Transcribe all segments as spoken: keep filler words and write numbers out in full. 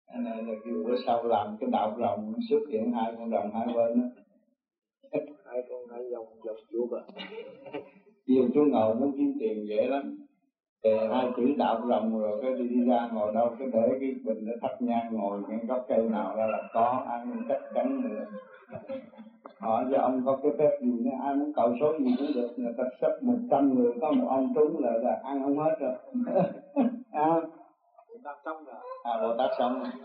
Cái này là kêu bữa sau làm cái đạo rồng xuất hiện hai con rồng hai bên đó. Hai con hai dòng dòng chuột à. Nhiều chú ngồi muốn kiếm tiền dễ lắm. Thì hai chữ đạo rồng rồi cái đi, đi ra ngồi đâu cái để cái bình để thắp nhang ngồi cái gốc cây nào ra là có ăn chắc chắn nữa. Hỏi cho ông có cái phép gì nữa, ai muốn cầu số gì cũng được, người ta sắp một trăm người có một ông trúng là, là ăn không hết rồi. À, Bồ Tát xong rồi. À, Bồ Tát xong rồi.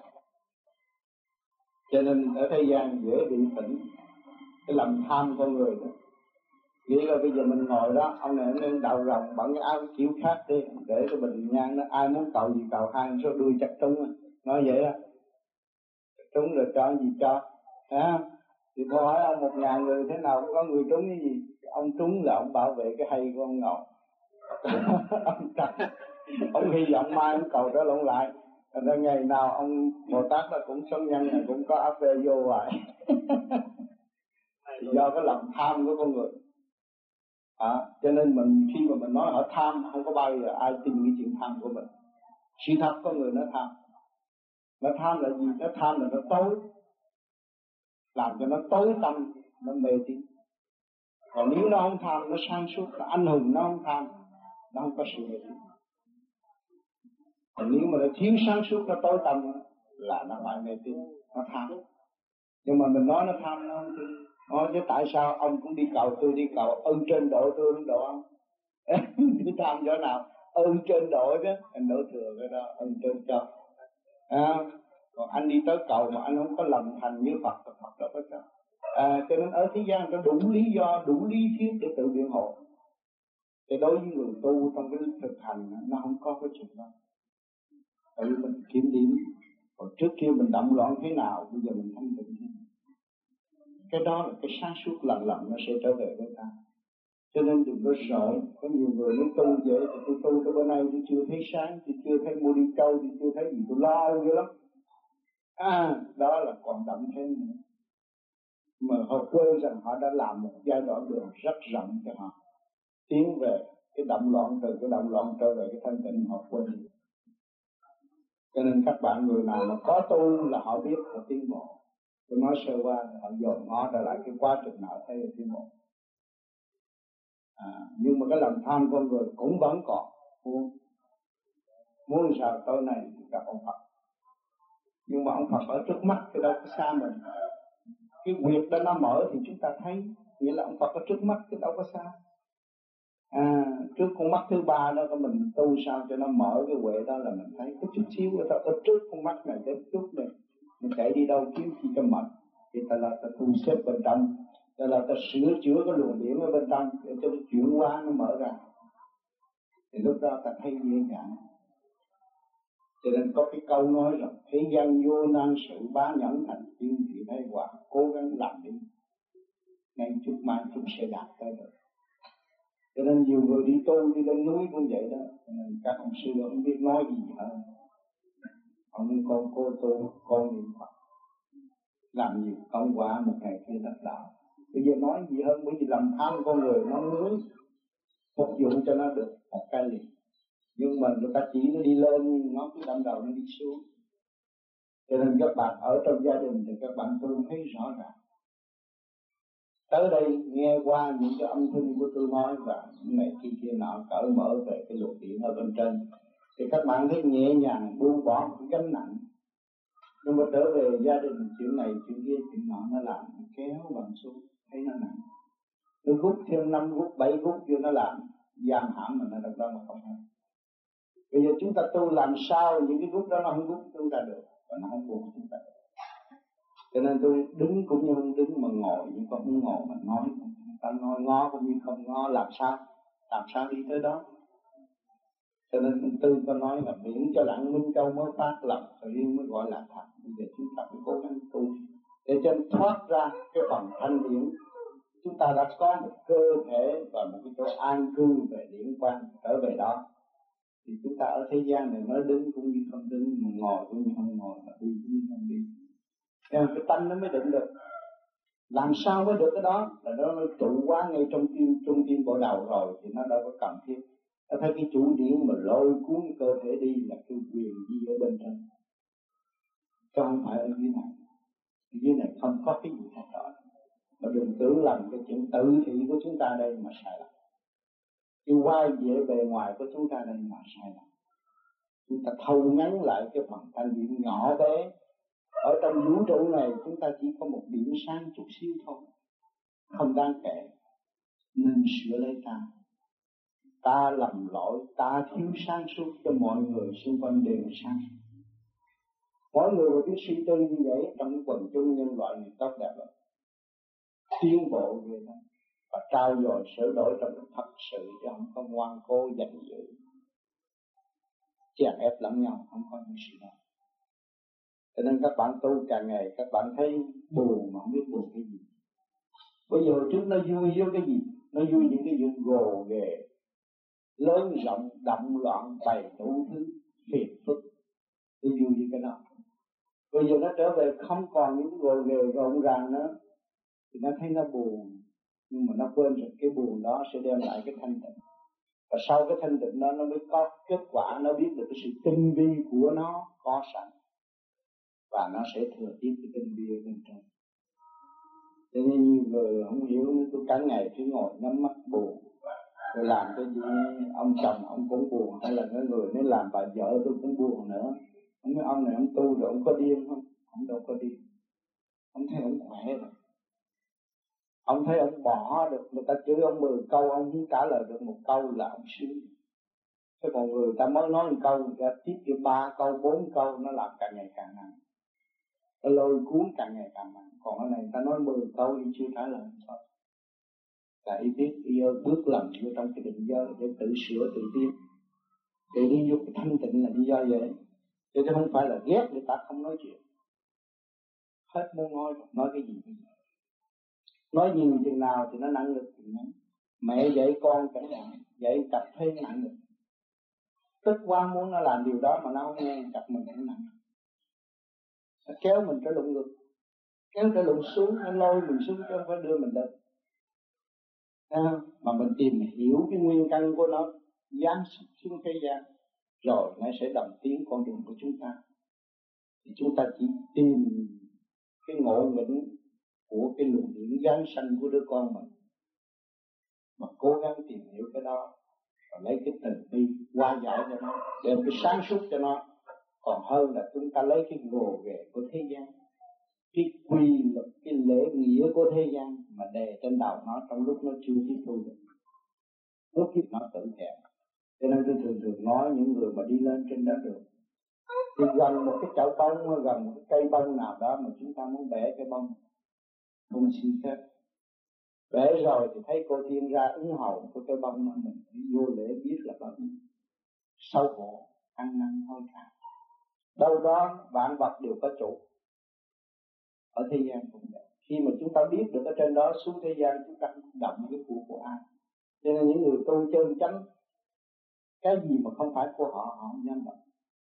Cho nên ở thế gian dễ bị tỉnh cái lòng tham con người đó. Nghĩ là bây giờ mình ngồi đó, ông này nên đạo rồng bận cái áo kiểu khác đi, để cái bình nhang nó ai muốn cầu gì cầu, hai số đuôi chắc trúng, nói vậy đó. Trúng rồi cho gì cho, à, thì tôi hỏi ông một ngàn người thế nào cũng có người trúng cái gì, ông trúng là ông bảo vệ cái hay của ông ngồi. Ông trắng, ông hy vọng mai ông cầu đó lộn lại, rồi ngày nào ông Bồ Tát là cũng sống nhân này cũng có áp phê vô hoài. Do cái lòng tham của con người. À, cho nên mình khi mà mình nói họ tham, không có bao giờ ai tin cái chuyện tham của mình. Sự thật có người nó tham. Nó tham là gì? Nó tham là nó tối, làm cho nó tối tâm, nó mê tín. Còn nếu nó không tham, nó sáng suốt, nó anh hùng, nó không tham, nó không có sự mê tín. Còn nếu mà nó thiếu sáng suốt, nó tối tâm là nó phải mê tín, nó tham. Nhưng mà mình nói nó tham, nó không tin. Nói chứ tại sao ông cũng đi cầu, tôi đi cầu, ơn trên độ tôi không độ ông. Tôi tham chỗ nào? Ơn trên độ chứ, anh đổ thừa cái đó, ơn trên cho. À, còn anh đi tới cầu mà anh không có lòng thành như Phật, Phật đâu có cho. À, cho nên ở thế gian có đủ lý do, đủ lý thuyết để tự biện hộ. Thì đối với người tu trong cái thực hành nó không có cái chuyện đó. Tại vì mình kiểm điểm, còn trước kia mình động loạn thế nào, bây giờ mình thanh tịnh thế nào. Cái đó là cái sáng suốt lần lần nó sẽ trở về với ta. Cho nên đừng có sợ, có nhiều người nói tu vậy, thì tôi tu tới bữa nay tôi chưa thấy sáng, tôi chưa thấy mua đi câu, tôi chưa thấy gì, tôi lo dữ lắm. À, đó là còn đậm thêm nữa. Mà họ quên rằng họ đã làm một giai đoạn đường rất rộng cho họ tiến về cái động loạn, từ cái động loạn trở về cái thanh tịnh họ quên. Cho nên các bạn người nào mà có tu là họ biết họ tiến bộ. Tôi nói sơ qua họ dồn ngó trở lại cái quá trình nào thấy là tiến bộ. À, nhưng mà cái lòng tham con người cũng vẫn còn muốn muốn sao tối nay thì gặp ông Phật. Nhưng mà ông Phật ở trước mắt thì đâu có xa mình. Cái việc đó nó mở thì chúng ta thấy, nghĩa là ông Phật ở trước mắt chứ đâu có xa. À, trước con mắt thứ ba đó mình tu sao cho nó mở cái huệ đó là mình thấy có chút xíu người ta ở trước con mắt này đến chút này mình chạy đi đâu kiếm gì cho mệt thì ta là ta thu xếp bên trong, ta là ta sửa chữa cái luồng điển ở bên trong để cho nó chuyển hóa nó mở ra thì lúc đó ta thấy dễ dàng. Cho nên có cái câu nói rằng thế gian vô nan sự bá nhẫn thành tiên thì thấy quả, cố gắng làm đi ngay chút mai chúng sẽ đạt tới được. Cho nên nhiều người đi tu đi lên núi cũng vậy đó. Cho nên các ông sư không biết nói gì hơn. Ông nói con cô tu, con niệm Phật, làm gì công quả một ngày kia đắc đạo. Bây giờ nói gì hơn, bởi vì làm tham con người nó muốn phục vụ cho nó được một cái liền. Nhưng mà người ta chỉ nó đi lên, nó cứ đâm đầu nó đi xuống. Cho nên các bạn ở trong gia đình thì các bạn tu thấy rõ ràng. Tới đây nghe qua những cái âm thanh của tôi nói và này kia kia nọ cởi mở về cái luồng điển ở bên trên thì các bạn thấy nhẹ nhàng buông bỏ một cái gánh nặng. Nhưng mà trở về gia đình chuyện này chuyện kia chuyện nọ nó làm nó kéo bằng xuống thấy nó nặng. Nó rút thêm năm rút bảy rút vô nó làm giam hãm mà nó đâu đó mà không hay. Bây giờ chúng ta tu làm sao những cái rút đó nó không rút chúng ta được và nó không buộc chúng ta. Cho nên tôi đứng cũng như không đứng mà ngồi nhưng còn không ngồi mà nói. Ta nói ngó cũng như không ngó, làm sao làm sao đi tới đó. Cho nên tôi có nói là miễn cho lặng minh châu mới phát lập riêng mới gọi là thật. Bây giờ chúng ta phải cố gắng tu để cho thoát ra cái phần thanh điển. Chúng ta đã có một cơ thể và một cái chỗ an cư về điển quan trở về đó thì chúng ta ở thế gian này nói đứng cũng như không đứng, mà ngồi cũng như không ngồi, mà đi cũng như không đi. Nên cái tâm nó mới định được. Làm sao mới được cái đó? Là nó trụ quá ngay trong tim, trung tim bộ đầu rồi thì nó đâu có cần thiết. Ta thấy cái chủ điển mà lôi cuốn cơ thể đi là cái quyền gì ở bên trên. chứ không phải ở dưới này. Ở dưới này không có cái gì thay đổi. Mà đừng tưởng lầm cái chuyện tự thị của chúng ta đây mà sai lầm. Cái quay về bề ngoài của chúng ta đây mà sai lầm. Chúng ta thâu ngắn lại cái phần thanh điển nhỏ bé. Ở trong vũ trụ này chúng ta chỉ có một điểm sáng chút xíu thôi, không đáng kể. Nên sửa lấy ta. Ta lầm lỗi, ta thiếu sáng suốt cho mọi người xung quanh đều sáng suốt. Mỗi người một cái suy tư như vậy trong cái quần chúng nhân loại này tốt đẹp lắm. Tiến bộ về đó. Và trao dồi sửa đổi trong cái thật sự chứ không có ngoan cố giành giữ. Chèn ép lẫn nhau, không có những sự đó. Cho nên các bạn tu càng ngày các bạn thấy buồn mà không biết buồn cái gì. Bây giờ trước nó vui với cái gì? Nó vui những cái chuyện gồ ghề, lớn rộng, động loạn, bày đủ thứ phiền phức. Nó vui với cái đó. Bây giờ nó trở về không còn những cái gồ ghề rộn ràng nữa thì nó thấy nó buồn. Nhưng mà nó quên rằng cái buồn đó sẽ đem lại cái thanh tịnh. Và sau cái thanh tịnh đó nó mới có kết quả. Nó biết được cái sự tinh vi của nó có sẵn. Và nó sẽ thừa tiếp cái tinh vi ở bên trong. Cho nên nhiều người không hiểu, tôi cả ngày cứ ngồi nhắm mắt buồn. Rồi làm cái gì ông chồng ông cũng buồn, hay là cái người nên làm bà vợ tôi cũng buồn nữa. Không biết ông này ông tu rồi ông có điên không? Ông đâu có điên. Ông thấy ông khỏe rồi. Ông thấy ông bỏ được, người ta chửi ông mười câu ông không trả lời được một câu là ông sướng. Thế còn người ta mới nói một câu, người ta tiếp cho ba câu, bốn câu, nó làm càng ngày càng nặng. Nó lôi cuốn càng ngày càng nặng. Còn cái này người ta nói mười câu thì chưa trả lời thôi. Là ý biết ý bước lần vô trong cái định giới để tự sửa tự tiến. Để đi vô cái thanh tịnh là lý do vậy. Chứ không phải là ghét người ta không nói chuyện. Hết muốn nói, nói cái gì bây giờ. Nói nhiều chừng nào thì nó nặng lực chừngนั้น. Mẹ dạy con chẳng hạn, dạy cặp thêm nặng lực. Tức quá muốn nó làm điều đó mà nó không nghe, cặp mình cũng nặng. Nó kéo mình trở lụng ngực, kéo trở lụng xuống, nó lôi mình xuống chứ không phải đưa mình lên. À, mà mình tìm hiểu cái nguyên căn của nó, giáng xuống thế gian, rồi nó sẽ đồng tiến con đường của chúng ta. Thì chúng ta chỉ tìm cái ngộ nghĩnh của cái luồng điển giáng sanh của đứa con mình, mà cố gắng tìm hiểu cái đó và lấy cái tình bi qua giải cho nó, đem cái sáng suốt cho nó, còn hơn là chúng ta lấy cái gồ ghề của thế gian, cái quy luật, cái lễ nghĩa của thế gian mà đè trên đầu nó trong lúc nó chưa tiếp thu được, lúc khi nó tự kẹt. Cho nên tôi thường thường nói những người mà đi lên trên đó đường thì gần một cái chậu bông, gần một cái cây bông nào đó mà chúng ta muốn bẻ cái bông, không xin phép. Bẻ rồi thì thấy cô tiên ra ứng hầu của cái bông đó, mình vô lễ biết là bao nhiêu xấu hổ, ăn năn hối cải. Đâu đó vạn vật đều có chủ. Ở thế gian cũng vậy. Khi mà chúng ta biết được ở trên đó, xuống thế gian chúng ta không động cái của của ai. Cho nên những người tu chân chánh, cái gì mà không phải của họ, họ không dám động.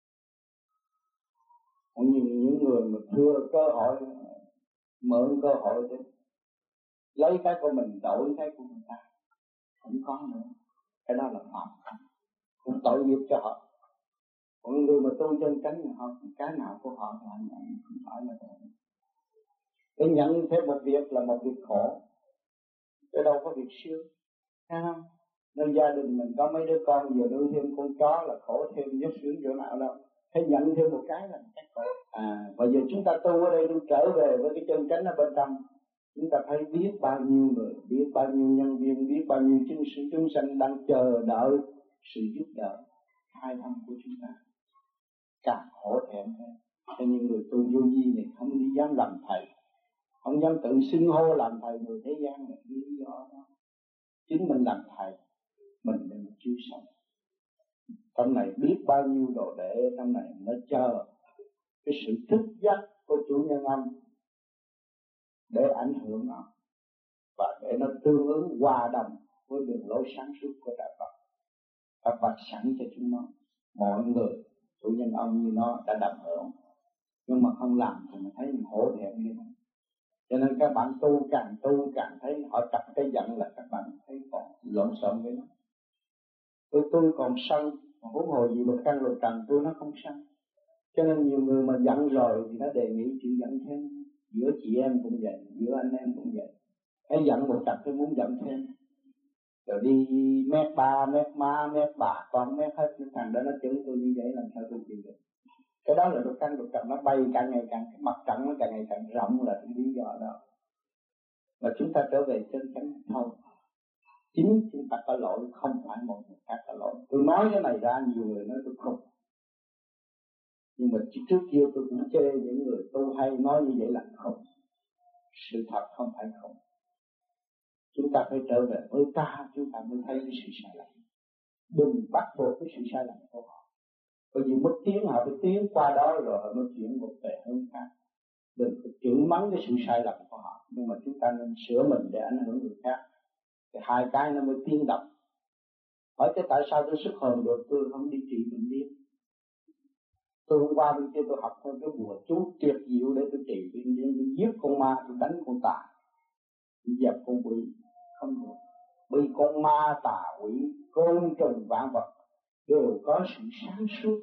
Còn những, những người mà thừa cơ hội, mượn cơ hội để lấy cái của mình đổi cái của người ta, không có nữa. Cái đó là phạm, cũng tội nghiệp cho họ. Còn người mà tu chân chánh thì họ cái nào của họ họ nhận, không phải là tội. Để nhận thêm một việc là một việc khổ, chứ đâu có việc sướng, thấy không? Nên gia đình mình có mấy đứa con giờ nuôi thêm con chó là khổ thêm, nhất sướng chỗ nào đâu. Hãy nhận thêm một cái là cái khổ. À, và giờ chúng ta tu ở đây, tu trở về với cái chân chánh ở bên trong, chúng ta thấy biết bao nhiêu người, biết bao nhiêu nhân viên, biết bao nhiêu chúng sinh chúng sanh đang chờ đợi sự giúp đỡ khai thông của chúng ta. Càng khổ thẹn hơn. Cho những người tu vô vi này không đi dám làm thầy, không dám tự xưng hô làm thầy người thế gian này, lý do đó. Chính mình làm thầy, mình là một chiếu sống. Trong này biết bao nhiêu đồ đệ, trong này nó chờ cái sự thức giác của chủ nhân âm để ảnh hưởng nó và để nó tương ứng hòa đồng với đường lối sáng suốt của đạo Phật. Và vạch sẵn cho chúng nó, mọi người chủ nhân âm như nó đã đồng hưởng, nhưng mà không làm thì mình thấy mình hổ thẹn như thế. Cho nên các bạn tu càng tu càng thấy họ chặt cái giận là các bạn thấy còn lộn xộn với nó. Tôi tôi còn sân, huống hồ gì một căn lục trần tôi nó không sân. Cho nên nhiều người mà giận rồi thì nó đề nghị chịu giận thêm. Giữa chị em cũng vậy, giữa anh em cũng vậy. Hay giận một cặp tôi muốn giận thêm. Rồi đi mét ba, mét má, mét bà, con mét hết. Thằng đó nó chửi tôi như vậy làm sao tôi chịu được. Cái đó là đột căn đột trần, nó bay càng ngày càng, cái mặt trận nó càng ngày càng rộng là cái lý do đó. Và chúng ta trở về chân chánh thôi. Chính chúng ta có lỗi, không phải một người khác có lỗi. Tôi nói cái này ra nhiều người nói tôi không. Nhưng mà trước kia tôi cũng chê những người tu hay nói như vậy là không. Sự thật không phải không. Chúng ta phải trở về với ta, chúng ta mới thấy cái sự sai lầm. Đừng bắt buộc cái sự sai lầm của họ. Bởi vì mất tiếng họ phải tiến qua đó rồi họ mới chuyển một về hướng khác. Đừng phải chửi mắng cái sự sai lầm của họ. Nhưng mà chúng ta nên sửa mình để ảnh hưởng người khác. Thì hai cái nó mới tiến động. Hỏi cái tại sao tôi xuất hồn được tôi không đi trị bệnh điên. Tôi hôm qua bên kia tôi học thôi cái bùa chú tuyệt diệu để tôi trị bệnh điên. Tôi giết con ma, tôi đánh con tà, tôi dẹp con quỷ. Không được. Bởi con ma tà quỷ, côn trùng vạn vật đều có sự sáng suốt.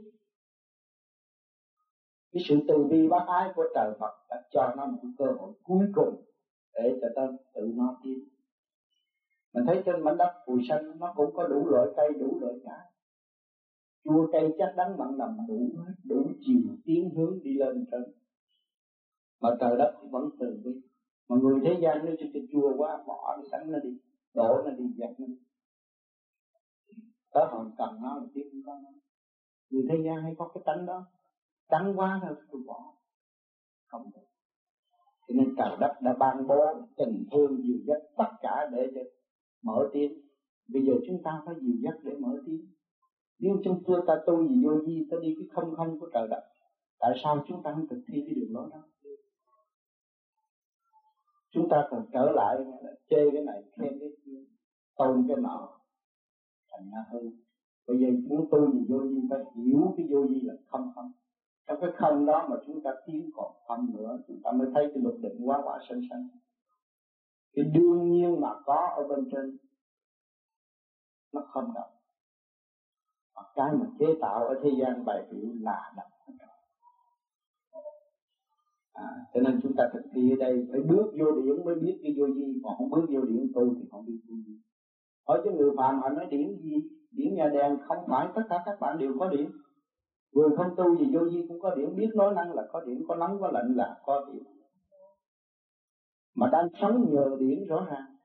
Cái sự từ bi bác ái của trời Phật đã cho nó một cơ hội cuối cùng để cho ta tự nó tiến. Mình thấy trên mảnh đất Phù Sanh nó cũng có đủ loại cây, đủ loại cá. Chua cây chắc đắng mặn nằm đủ hết, đủ chiều tiến hướng đi lên trên. Mà trời đất thì vẫn từ bi. Mà người thế gian nếu cho cái chua quá bỏ nó sánh nó đi, đổ nó đi dẹp nó đi. Tới hồn cần nó là tiếc không có nó. Người thế gian hay có cái tánh đó, trắng quá thôi tôi bỏ. Không được. Cho nên trời đất đã ban bố tình thương dìu dắt tất cả để cho mở tiến. Bây giờ chúng ta phải dìu dắt để mở tiến. Nếu chúng ta tu gì vô vi, ta đi cái không không của trời đất, tại sao chúng ta không thực thi cái đường lối đó? Chúng ta còn trở lại chê cái này, khen cái kia, tôn cái nọ, thành ra hư. Bây giờ muốn tu gì vô vi, phải hiểu cái vô vi là không không. Trong cái không đó mà chúng ta tiến còn không nữa, chúng ta mới thấy cái luật định hóa quả sanh sanh. Cái đương nhiên mà có ở bên trên nó không động. Cái mà chế tạo ở thế gian bày biểu là động. À, cho nên chúng ta thực thi ở đây phải bước vô điển mới biết cái vô vi, còn không bước vô điển tu thì không biết vô vi. Hỏi cho người phàm họ nói điển gì? Điển nhà đèn không phải tất cả các bạn đều có điển. Người không tu gì vô vi cũng có điển, biết nói năng là có điển, có nóng có lạnh là có điển. Mà đang sống nhờ điển rõ ràng.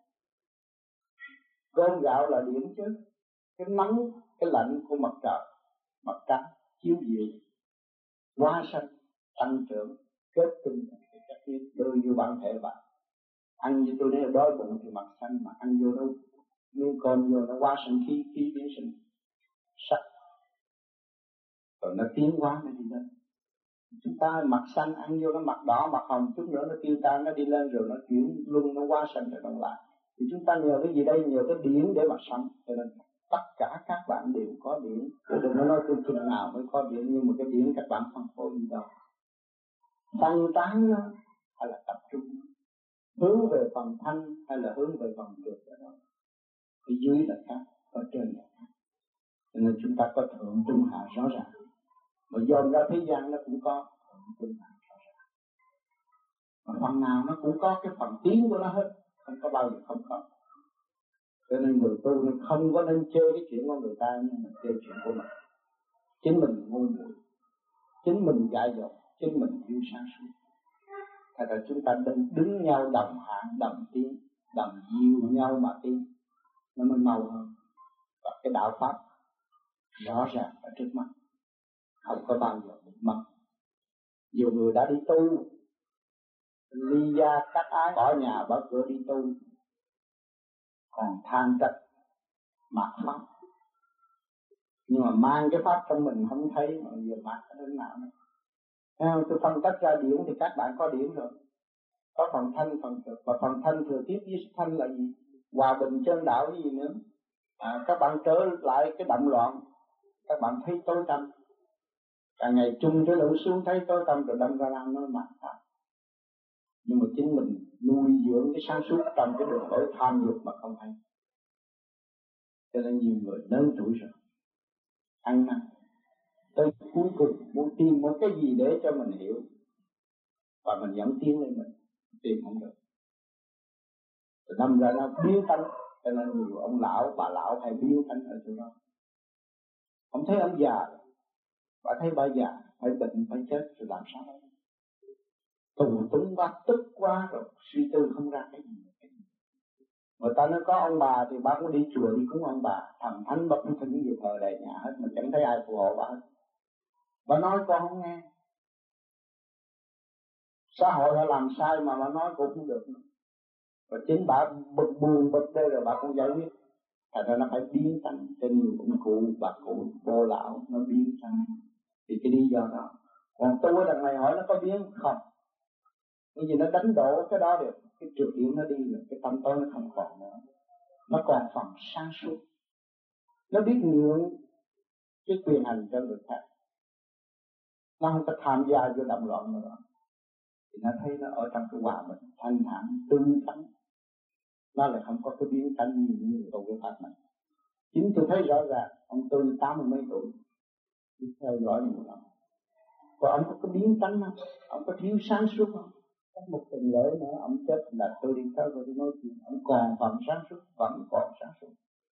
Cơm gạo là điển chứ. Cái nóng, cái lạnh của mặt trời, mặt trăng chiếu diệu, hóa sanh, tăng trưởng, kết tinh, các cái đưa vô bản thể bạn. Ăn như tôi nói đói bụng thì mặt xanh, mà ăn vô đâu miếng cơm vô nó hóa sinh khí, khí biến sinh sắc, rồi nó tiến hóa nó đi lên. Chúng ta mặt xanh ăn vô nó mặt đỏ, mặt hồng, chút nữa nó tiêu tan, nó đi lên rồi nó chuyển luân, nó hóa sinh rồi đồng lại. Thì chúng ta nhờ cái gì đây? Nhờ cái điển để mà sống. Cho nên tất cả các bạn đều có điển. Đừng có nói tôi chừng nào mới có điển, nhưng mà cái điển các bạn không có gì đâu. Phân tán nó hay là tập trung, hướng về phần thanh hay là hướng về phần trượt đó. Cái dưới là khác, ở trên là khác. Cho nên chúng ta có thượng trung hạ rõ ràng. Mà dồn ra thế gian nó cũng có thượng trung hạ rõ ràng. Mà phần nào nó cũng có cái phần tiến của nó hết, không có bao giờ không có. Cho nên người tu không có nên chơi cái chuyện của người ta, nhưng mà chơi chuyện của mình. Chính mình ngu muội, chính mình dại dột, chính mình thiếu sáng suốt. Thật ra chúng ta đứng, đứng nhau đồng hạng, đồng tiến, đồng dìu nhau mà tiến, nó mới mau hơn. Và cái đạo pháp rõ ràng ở trước mắt, không có bao giờ bị mất. Nhiều người đã đi tu, ly gia cắt ái, bỏ nhà bỏ cửa đi tu, còn than trách mạt pháp. Nhưng mà mang cái pháp trong mình không thấy, mà giờ mạt ở đến nào nữa. Theo tôi phân tách ra điển thì các bạn có điển rồi. Có phần thanh, phần thực. Và phần thanh thừa tiếp với thanh là gì? Hòa bình chân đạo cái gì nữa. À, các bạn trở lại cái động loạn, các bạn thấy tối tăm. Càng ngày chung cái lũ xuống thấy tối tăm rồi đâm ra làm nó mạt pháp. Nhưng mà chính mình nuôi dưỡng cái sáng suốt trong cái đường lối tham dục mà không hay. Cho nên nhiều người lớn tuổi rồi, ăn năn tới cuối cùng muốn tìm một cái gì để cho mình hiểu và mình dẫn tiến lên mình tìm không được, rồi đâm ra nó biến tánh. Cho nên nhiều ông lão bà lão hay biến tánh ở chỗ đó. Ông thấy ông già, bà thấy bà già phải bệnh phải chết rồi làm sao đó, tù túng quá, tức quá rồi suy tư không ra cái gì. Người ta nói có ông bà thì bà cũng đi chùa đi cúng ông bà, thần thánh bất thỉnh gì thờ đầy nhà hết, mình chẳng thấy ai phù hộ bà hết. Bà nói con không nghe, xã hội đã làm sai mà bà nói cũng không được nữa. Rồi chính bà bực buồn bực đây rồi bà cũng giải quyết. Thành ra nó phải biến thành trên nhiều ông cụ bà cụ vô lão nó biến thành thì cái lý do đó. Còn tu ở đằng này hỏi nó có biến không? Bởi vì nó đánh đổ cái đó được, cái trượt yếu nó đi rồi, cái tâm tối nó không còn nữa. Nó còn phần sáng suốt, nó biết nhượng cái quyền hành cho người khác, nó không có tham gia vô động loạn nữa. Thì nó thấy nó ở trong cái hòa bình thanh thản tươi tắn, nó lại không có cái biến tánh như những người tu cái pháp này. Chính tôi thấy rõ ràng ông Tư tám mươi mấy tuổi đi theo dõi nhiều lắm, và ông có cái biến tánh không? Ông có thiếu sáng suốt không? Có một tuần lễ nữa ông chết là tôi đi theo rồi tôi nói chuyện, ông còn phần sáng suốt, vẫn còn sáng suốt.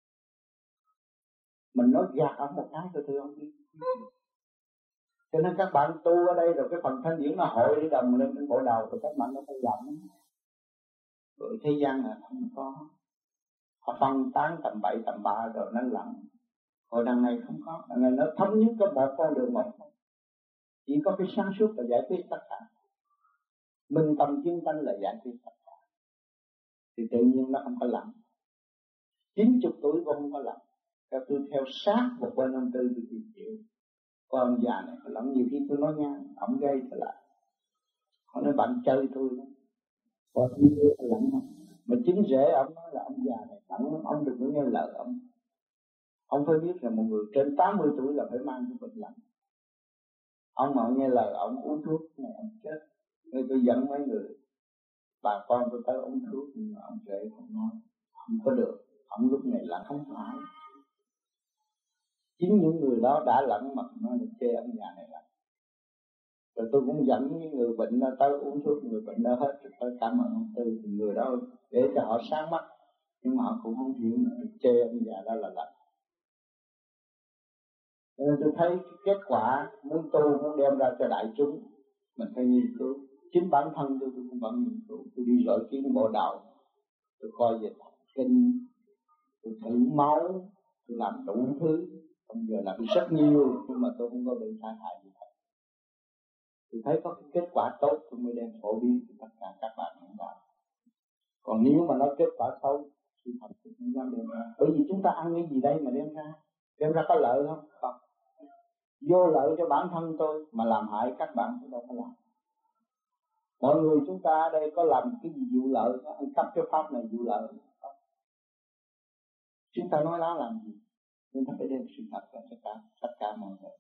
Mình nói gạt ông một cái rồi thì ông đi. Cho nên các bạn tu ở đây rồi cái phần thanh điển nó hội để đồng lên trên bộ đầu rồi các bạn nó phải làm. Rồi thế gian là không có, họ phân tán tầm bậy tầm bạ rồi nó lặng. Hồi đằng này không có, đằng này nó thống nhất có một con đường một, chỉ có cái sáng suốt là giải quyết tất cả. Minh tâm kiến tánh là giải quyết tất cả. Thì tự nhiên nó không có lặng. Chín chục tuổi cũng không có lặng. Theo tôi theo sát một bên ông Tư tôi tìm hiểu. Có ông già này có lắm, nhiều khi tôi nói ngang, ông gây trở lại. Họ nói bạn chơi tôi đó. Có tí nữa là lặng không? Mà chính rễ ông nói là ông già này lặng lắm, ông đừng có nghe lời ông. Ông phải biết là một người trên tám mươi tuổi là phải mang cái bệnh lặng. Ông mà nghe lời ông uống thuốc này ông chết. Nên tôi dẫn mấy người bà con tôi tới uống thuốc, nhưng mà ông rể không nói, không có được. Ông lúc này là không phải. Chính những người đó đã lặng mà nói là chê ông già này lặng. Rồi tôi cũng dẫn những người bệnh đó tới uống thuốc, người bệnh đó hết rồi tới cảm ơn ông Tư, thì người đó để cho họ sáng mắt, nhưng mà họ cũng không hiểu chê ông già đó là lặng. Nên tôi thấy cái kết quả muốn tu muốn đem ra cho đại chúng mình phải nghiên cứu. Chính bản thân tôi tôi cũng vẫn nghiên cứu. Tôi đi rọi kiến bộ đạo, tôi coi về kinh, tôi thử máu, tôi làm đủ thứ. Bây giờ làm rất nhiều nhưng mà tôi không có bị tai hại gì hết. Tôi thấy có cái kết quả tốt tôi mới đem phổ biến cho tất cả các bạn hiện tại. Còn nếu mà nó kết quả xấu thì thật tôi không dám đem ra. Bởi vì chúng ta ăn cái gì đây mà đem ra? Đem ra có lợi không? Không. Vô lợi cho bản thân tôi mà làm hại các bạn tôi đâu có làm. Mọi người chúng ta ở đây có làm cái gì vụ lợi, ăn cắp cái pháp này vụ lợi không? Chúng ta nói láo làm gì? Chúng ta phải đem sự thật ra cho cả, tất cả mọi người.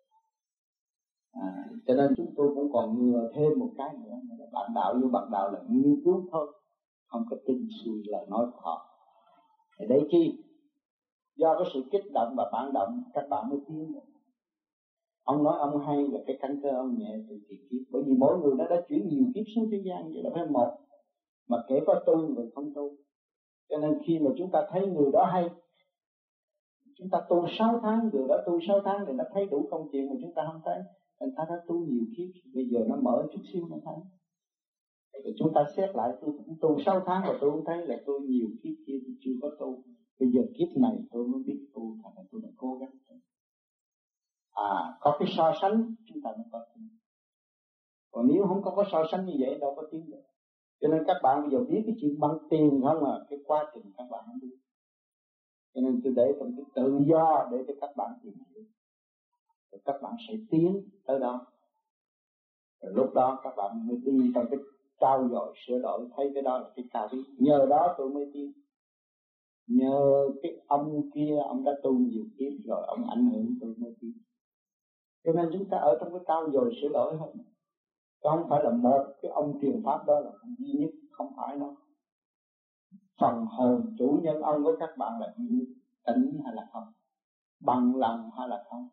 À, cho nên chúng tôi cũng còn ngừa thêm một cái nữa là bạn đạo với bạn đạo là nghiên cứu thôi, không có tin suy lời nói của họ. Thì đấy chi? Do cái sự kích động và phản động các bạn mới tiến được. Ông nói ông hay là cái căn cơ ông nhẹ từ kỳ kiếp, bởi vì mỗi người nó đã chuyển nhiều kiếp xuống thế gian vậy là phải một, mà kể có tu người không tu. Cho nên khi mà chúng ta thấy người đó hay, chúng ta tu sáu tháng, người đó tu sáu tháng thì nó thấy đủ công chuyện mà chúng ta không thấy. Người ta đã tu nhiều kiếp, bây giờ nó mở chút xíu nó thấy. Rồi chúng ta xét lại, tôi cũng tu sáu tháng mà tôi không thấy là tôi nhiều kiếp kia tôi chưa có tu. Bây giờ kiếp này tôi mới biết tu, thành ra tôi đã cố gắng. À, có cái so sánh chúng ta mới có tiến. Còn nếu không có cái so sánh như vậy đâu có tiến được. Cho nên các bạn bây giờ biết cái chuyện bằng tiền không à, cái quá trình các bạn không biết. Cho nên tôi để trong cái tự do để cho các bạn tìm hiểu. Rồi các bạn sẽ tiến tới đó. Rồi lúc đó các bạn mới đi trong cái trao dồi sửa đổi, thấy cái đó là cái cao quý. Nhờ đó tôi mới tiến. Nhờ cái ông kia, ông đã tu nhiều kiếp rồi, ông ảnh hưởng tôi mới tiến. Cho nên chúng ta ở trong cái trao dồi sửa đổi hơn. Không phải là một cái ông truyền pháp đó là duy nhất, không phải đâu. Phần hồn chủ nhân ông của các bạn là duy nhất, tỉnh hay là không, bằng lòng hay là không,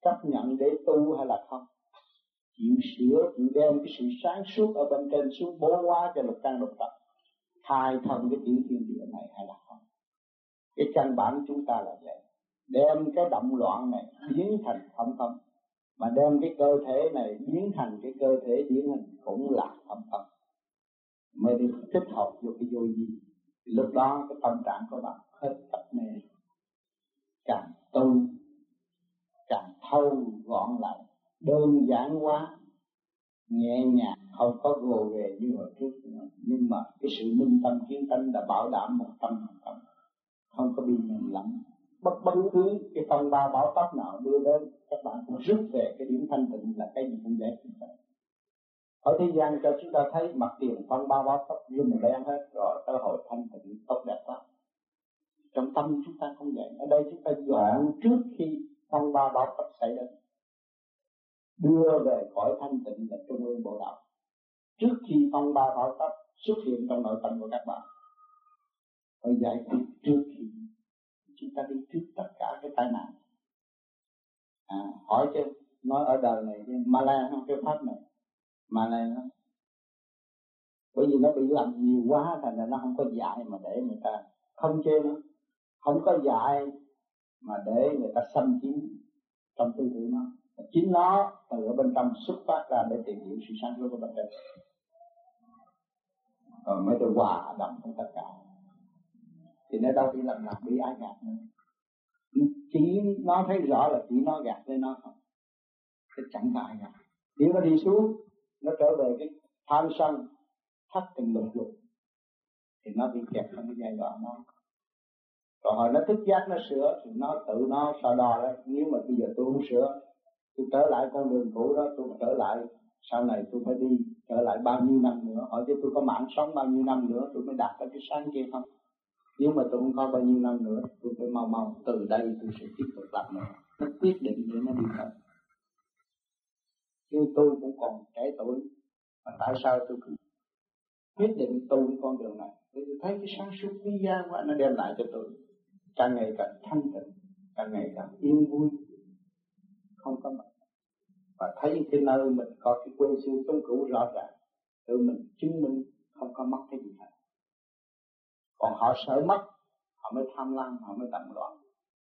chấp nhận để tu hay là không, chịu sửa, chịu đem cái sự sáng suốt ở bên trên xuống bố hóa cho lục căn lục trần, khai thông cái tiểu thiên địa này hay là không. Cái căn bản chúng ta là vậy, đem cái động loạn này biến thành không không, mà đem cái cơ thể này biến thành cái cơ thể điển hình cũng là không không, mới đi tích hợp vô cái vô vi. Lúc đó cái tâm trạng của bạn hết tập mê, càng tu càng thâu gọn lại, đơn giản hóa, nhẹ nhàng, không có gồ ghề như hồi trước nữa. Nhưng mà cái sự minh tâm kiến tánh đã bảo đảm một trăm phần trăm, không có bị nhầm lẫn. Bất bất cứ cái phong ba bão táp nào đưa đến, các bạn cũng rút về cái điểm thanh tịnh là cái gì cũng dễ chúng ta. Ở thế gian cho chúng ta thấy mặt tiền phong ba bão táp rung đen hết rồi, tới hồi thanh tịnh tốt đẹp quá. Trong tâm chúng ta không vậy. Ở đây chúng ta dọn trước khi phong ba bão táp xảy đến, đưa về cõi thanh tịnh là trung ương bộ đạo. Trước khi phong ba bão táp xuất hiện trong nội tâm của các bạn, phải giải quyết trước khi chúng ta đi trước tất cả cái tai nạn. À, hỏi chứ nói ở đời này Ma Lan không, cái pháp này Ma Lan không, bởi vì nó bị làm nhiều quá thành ra nó không có dạy mà để người ta không chê nó, không có dạy mà để người ta xâm chiếm trong tư tưởng nó. Chính nó từ ở bên trong xuất phát ra để tìm hiểu sự sáng suốt của bên trên, rồi mới được hòa đồng trong tất cả. Thì nó đâu đi làm làm bị ai gạt nữa, chỉ nó thấy rõ là chỉ nó gạt với nó không, chứ chẳng có ai gạt. Nếu nó đi xuống, nó trở về cái tham sân thất tình lục dục thì nó bị kẹt trong cái giai đoạn đó. Còn hồi nó thức giác nó sửa thì nó tự nó so đo đấy. Nếu mà bây giờ tôi không sửa, tôi trở lại con đường cũ đó, tôi trở lại sau này tôi phải đi trở lại bao nhiêu năm nữa, hỏi chứ tôi có mạng sống bao nhiêu năm nữa tôi mới đạt tới cái sáng kia không. Nếu mà tôi không có bao nhiêu năm nữa, tôi phải mau mau từ đây tôi sẽ tiếp tục làm nữa. Nó quyết định để nó đi tới. Chứ tôi cũng còn trẻ tuổi, mà tại sao tôi cứ quyết định tu cái con đường này? Vì tôi thấy cái sáng suốt quý giá quá, nó đem lại cho tôi càng ngày càng thanh tịnh, càng ngày càng yên vui, không có mất. Và thấy cái nơi mình có cái quê xưa tôn cửu rõ ràng, tự mình chứng minh không có mất cái gì hết. Còn họ sợ mất, họ mới tham lam, họ mới động loạn.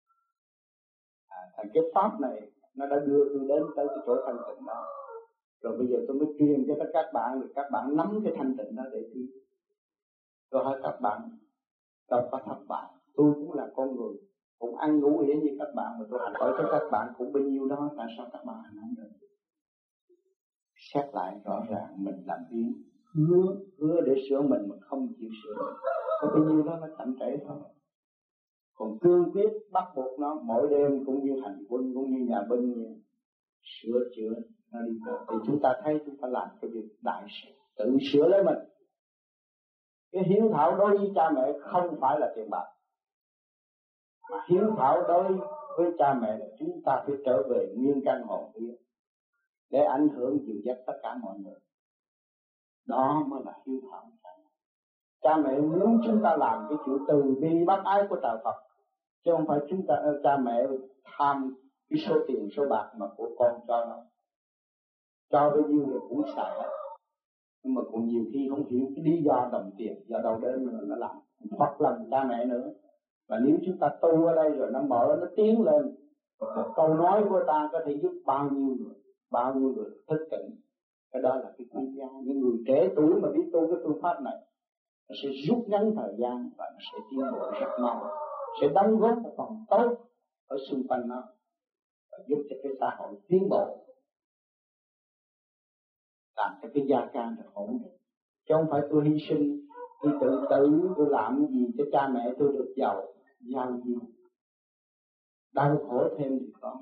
À, thành cái pháp này nó đã đưa tôi đến tới cái chỗ thanh tịnh đó. Rồi bây giờ tôi mới truyền cho các bạn, để các bạn nắm cái thanh tịnh đó để đi. Tôi hỏi các bạn, đâu có thất bại, tôi cũng là con người, cũng ăn ngủ yên như các bạn, mà tôi hỏi cho các bạn cũng bao nhiêu đó, tại sao các bạn không được? Xét lại rõ ràng mình làm biến, hứa, hứa để sửa mình mà không chịu sửa, có bao nhiêu đó nó chậm trễ thôi. Còn cương quyết bắt buộc nó mỗi đêm cũng như hành quân, cũng như nhà binh như sửa chữa nó đi tới. Thì chúng ta thấy chúng ta làm cái việc đại sự, tự sửa lấy mình. Cái hiếu thảo đối với cha mẹ không phải là tiền bạc, mà hiếu thảo đối với cha mẹ là chúng ta phải trở về nguyên căn hồn vía để ảnh hưởng dìu dắt tất cả mọi người. Đó mới là hiếu thảo. Cha mẹ muốn chúng ta làm cái chuyện từ bi bác ái của trời Phật, chứ không phải chúng ta cha mẹ tham cái số tiền số bạc mà của con cho nó, cho bao nhiêu người cũng xài hết. Nhưng mà cũng nhiều khi không hiểu cái lý do đồng tiền do đâu đến mà nó làm hoặc lòng cha mẹ nữa. Và nếu chúng ta tu ở đây rồi nó mở, nó tiến lên, một câu nói của ta có thể giúp bao nhiêu người, bao nhiêu người thức tỉnh. Cái đó là cái quý giá. Những người trẻ tuổi mà biết tu cái phương pháp này, nó sẽ rút ngắn thời gian và nó sẽ tiến bộ rất mau, sẽ đóng góp một phần tốt ở xung quanh nó và giúp cho cái xã hội tiến bộ, làm cho cái gia can được ổn định. Chứ không phải tôi hy sinh, tôi tự tử, tôi làm gì cho cha mẹ tôi được giàu, giàu gì, đau khổ thêm thì có,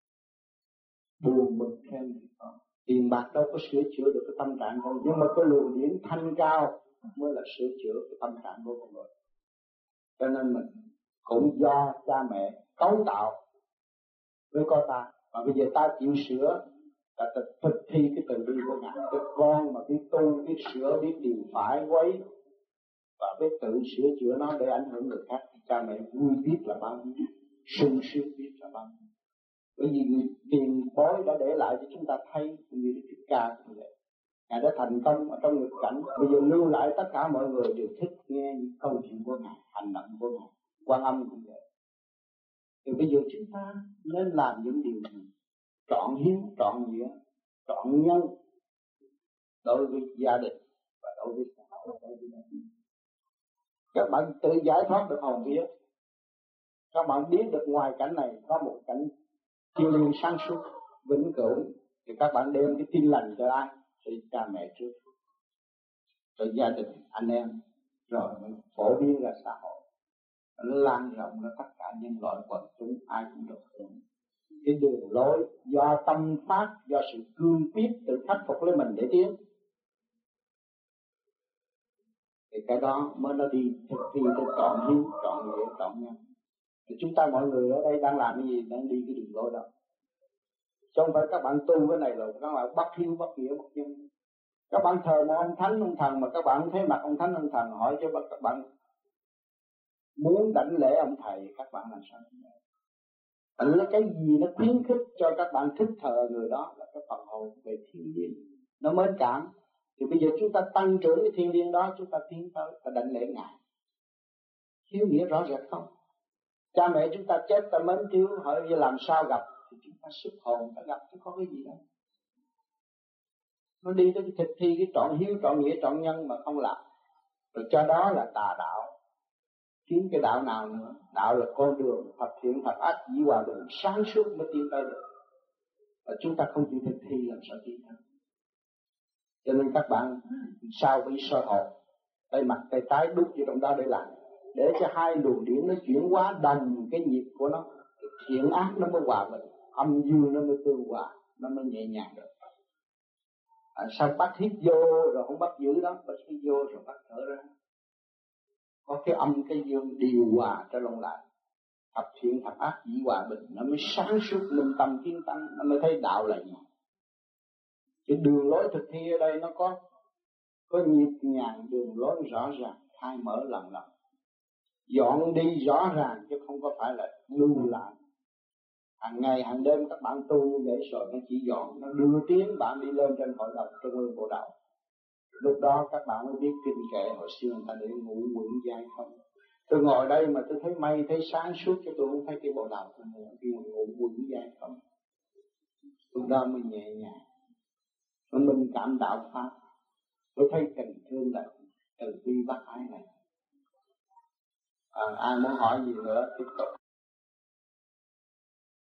buồn bực thêm thì có. Tiền bạc đâu có sửa chữa được cái tâm trạng con, nhưng mà cái luồng điển thanh cao mới là sửa chữa cái tâm trạng của con người. Cho nên mình cũng do cha mẹ cấu tạo với con ta, mà bây giờ ta chịu sửa, ta thực thi cái từ bi của Ngài. Cái con mà biết tu, biết sửa, biết điều phải quấy và biết tự sửa chữa nó để ảnh hưởng người khác, cha mẹ vui biết là bao nhiêu, sung sướng biết là bao nhiêu. Bởi vì người tiền bối đã để lại cho chúng ta thấy, như Đức Thích Ca cũng vậy. Ngài đã thành công ở trong nghịch cảnh, bây giờ lưu lại tất cả mọi người đều thích nghe những câu chuyện của Ngài, hành động của Ngài. Quan Âm cũng vậy. Thì bây giờ chúng ta nên làm những điều gì? Trọn hiếu, trọn nghĩa, trọn nhân đối với gia đình và đối với xã hội, đối với gia đình. Các bạn tự giải thoát được hồn vía. Các bạn biết được ngoài cảnh này có một cảnh thiêng liêng sáng suốt, vĩnh cửu, thì các bạn đem cái tin lành cho ai? Cho cha mẹ trước, cho gia đình, anh em, rồi phổ biến ra xã hội, nó lan rộng ra tất cả nhân loại quần chúng, ai cũng được hưởng. Cái đường lối do tâm phát, do sự cương quyết tự khắc phục lấy mình để tiến, thì cái đó mới nó đi thực thi tới trọn hiếu, trọn nghĩa, trọn nhân. Thì chúng ta mọi người ở đây đang làm cái gì? Đang đi cái đường lối đó. Chứ không phải các bạn tu cái này rồi các bạn bất hiếu, bất nghĩa, bất nhân. Các bạn thờ một ông thánh, ông thần mà các bạn không thấy mặt ông thánh, ông thần, hỏi cho các bạn muốn đảnh lễ ông thầy, các bạn làm sao? Tại cái gì nó khuyến khích cho các bạn thích thờ người đó là cái phần hồn về thiên liêng, nó mến cảm. Thì bây giờ chúng ta tăng trưởng cái thiên liêng đó, chúng ta tiến tới và đảnh lễ Ngài. Hiếu nghĩa rõ rệt không? Cha mẹ chúng ta chết ta mến thiếu, hỏi như làm sao gặp, thì chúng ta xuất hồn ta gặp, chứ có cái gì đâu. Nó đi tới cái thực thi cái trọn hiếu, trọn nghĩa, trọn nhân mà không làm, rồi cho đó là tà đạo. Kiếm cái đạo nào nữa? Đạo là con đường thập thiện thập ác dĩ hòa bình, sáng suốt mới tiến tới được. Và chúng ta không chịu thực thi làm sao tiến tới. Cho nên các bạn sao bị soi hồn, tay mặt tay trái đút vào trong đó để làm, để cho hai luồng điển nó chuyển hóa đồng cái nhịp của nó, thiện ác nó mới hòa bình, âm dương nó mới tương hòa, nó mới nhẹ nhàng được. À, sao bắt hít vô rồi không bắt giữ đó, bắt hít vô rồi bắt thở ra, có cái âm cái dương điều hòa cho lộn lại, thập thiện thập ác dĩ hòa bình, nó mới sáng suốt minh tâm kiến tánh, nó mới thấy đạo là gì. Cái đường lối thực thi ở đây nó có có nhịp nhàng, đường lối rõ ràng, khai mở lần lần, dọn đi rõ ràng chứ không có phải là lưu lại. Hàng ngày hàng đêm các bạn tu như vậy rồi nó chỉ dọn, nó đưa tiến bạn đi lên trên hội đồng trung ương bộ đầu. Lúc đó các bạn mới biết kinh kệ hồi xưa người ta để ngủ quẩn dai không. Tôi ngồi đây mà tôi thấy mây, thấy sáng suốt, cho tôi không thấy cái bộ đầu tôi khi mà ngủ quẩn dai không. Lúc đó mới nhẹ nhàng, nó mình cảm đạo pháp. Tôi thấy tình thương là từ bi bác ái này. À, ai muốn hỏi gì nữa tiếp tục.